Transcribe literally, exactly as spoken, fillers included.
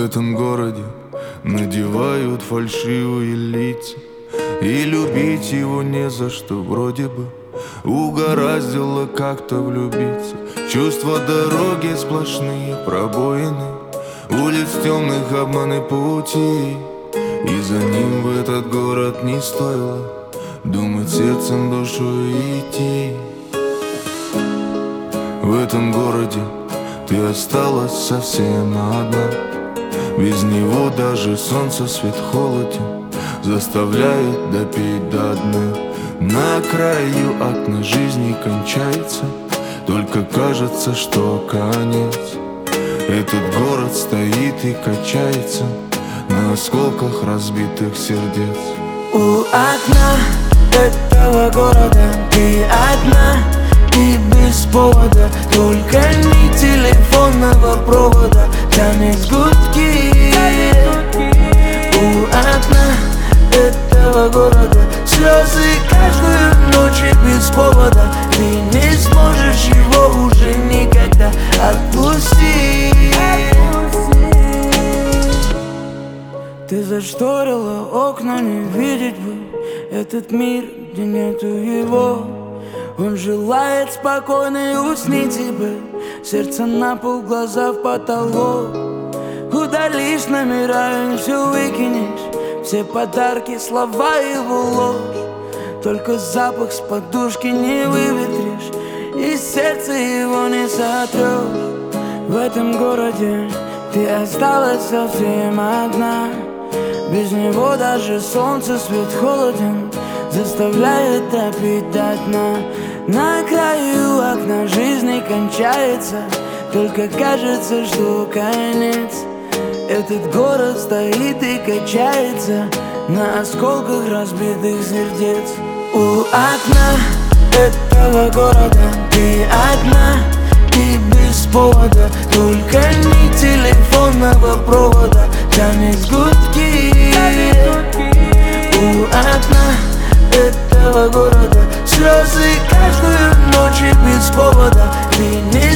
этом городе надевают фальшивые лица, и любить его не за что, вроде бы угораздило как-то влюбиться. Чувства дороги сплошные пробоины, улиц темных обманы пути, и за ним в этот город не стоило думать сердцем, душой идти. В этом городе ты осталась совсем одна, без него даже солнце свет холоден, заставляет допить до дна. На краю окна жизни кончается, только кажется, что конец. Этот город стоит и качается на осколках разбитых сердец. У окна этого города ты одна и без повода, только ни телефонного провода тянет гудки. У окна этого города слезы каждую ночь и без повода. Ты не сможешь его уже никогда отпустить. Ты зашторила окна, не видеть бы этот мир, где нету его. Он желает спокойно и уснить тебе, сердце на пол, глаза в потолок. Удалишь номера и все выкинешь, все подарки, слова его ложь. Только запах с подушки не выветришь, и сердце его не сотрешь. В этом городе ты осталась совсем одна, без него даже солнце свет холоден, заставляет допить до дна. На краю окна жизни кончается, только кажется, что конец. Этот город стоит и качается на осколках разбитых сердец. У окна этого города ты одна и без повода, только ни телефонного провода тянет гудки. У окна этого города слезы каждую ночь и без повода. Ты не